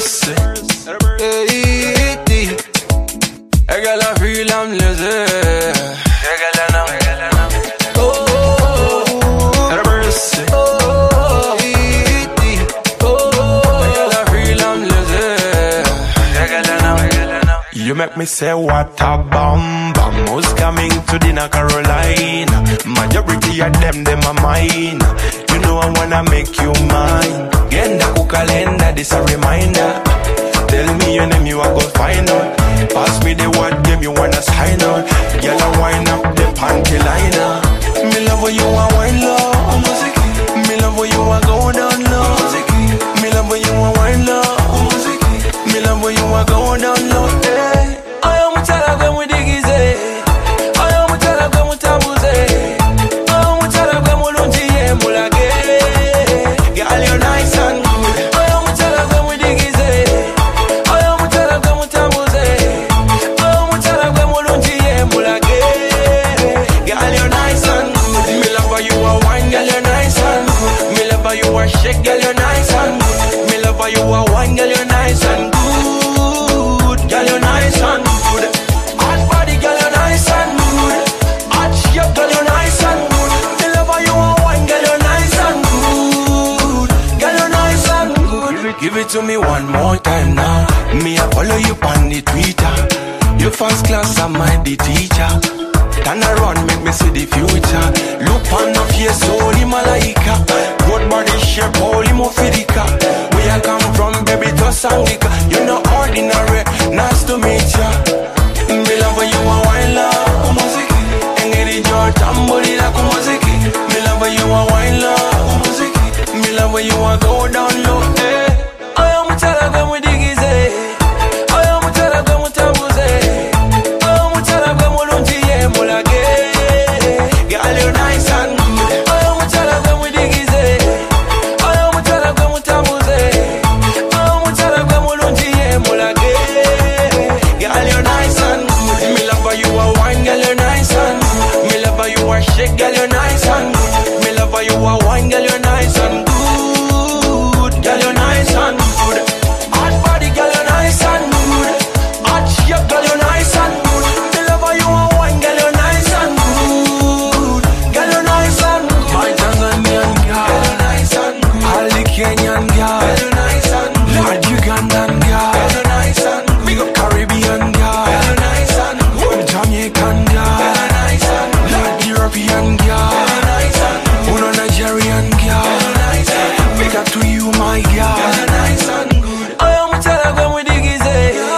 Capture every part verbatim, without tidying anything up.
mercy. Hey, I got a feel I'm lazy. I got a now. Oh, mercy. Oh, I got a feel I'm lazy. I got a now. You make me say what a bomb bomb. Who's coming to dinner, Carolina? Majority of them, them are mine. You know I wanna make you mine. Genda ku calendar, this a reminder. Tell me your name, you are gonna find out. Pass me the word game, you wanna sign out. Girl, I wind up the panty liner. Me love when you are wine low. Me love when you are go down low. Me love when you are wine low. Me love when you are go down low. Hey, I am mutala kwe mudigize. I am mutala kwe mutabuze. I am mutala kwe mulunji ye mulage. Girl, you're nice and good. I am mutala kwe mudigize. I am mutala kwe mutabuze. I am mutala kwe mulunji ye mulage. Girl, you're nice and good. Me love how you are wine, girl, you're nice and good. Me love how you are shake, girl, you're nice and good. Me love how you are wine, girl, you're nice and good. Girl, you're nice and good. Hot body, girl, you're nice and good. Hot shape, girl, you're nice and good. Me love how you are wine, girl, you're nice and good. Girl, you're nice and good. Give it, give it to me one more time now. Me, I follow you on the Twitter. You first class, I might the teacher. Turn around, make me see the future. Look on the face, holy malaika. Good body shape, holy mofirika. Where I come from, baby, to Sangika. You're not ordinary, nice to meet ya. Me love when you are wine love. Engedi your tamboli la kumuziki. Me love when you are wine love. Me love when you are go down low. Eh. I am mutala kwe mudigize. I am mutala kwe mutabuze. I am mutala kwe mulunji ye mulage. Girl, you're nice and good. I am mutala kwe mudigize. I am mutala kwe mutabuze. I am mutala kwe mulunji ye mulage. Girl, you're nice and good. Me love how you are wine, girl, you're nice and good. Me love how you are shake, girl, you're nice and good. Me love how you are wine, girl, you're nice and good. Girl, you're nice and good. Hot body, girl, you're nice and good. Hot shape, girl, you're nice and good. Me love how you are wine, girl, you're nice and good. Girl, you're nice and good. My Tanzanian girl, girl, you're nice and good. All the Kenyan girl, girl, you're nice and good. Lord Ugandan girl, girl, you're nice and good. Big up Caribbean girl, girl, you're nice and good. Jamaican girl, girl, you're nice and good. Lord European girl, girl, you're nice and good. Uno Nigerian girl, girl, you're nice and good. Big up to you, my girl, girl, you're nice and good. I am mutala kwe mudigize.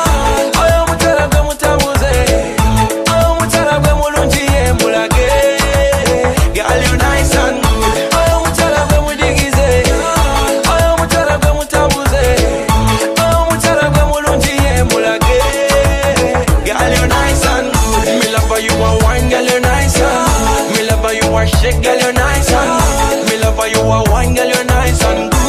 I am mutala kwe mutabuze. I am mutala kwe mulunji ye mulage. Girl, you're nice and good. I am mutala kwe mudigize. I am mutala kwe mutabuze. I am mutala kwe mulunji ye mulage. Girl, you're nice and good. Me love how you are wine, girl, you're nice and good. Me love how you are shake, girl, you're nice and good. Me love how you are wine, girl, you're nice and good.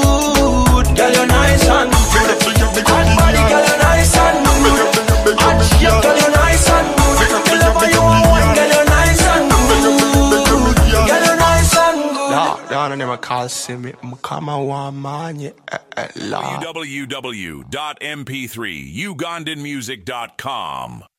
Girl, you're nice and good. Hot body, girl, you're nice and good. Hot shape, girl, you're nice and good. Me love how you are wine, girl, you're nice and good. Girl, you're nice and good. Nah, down never call see me. Mkama wa manye. w w w dot m p three ugandan music dot com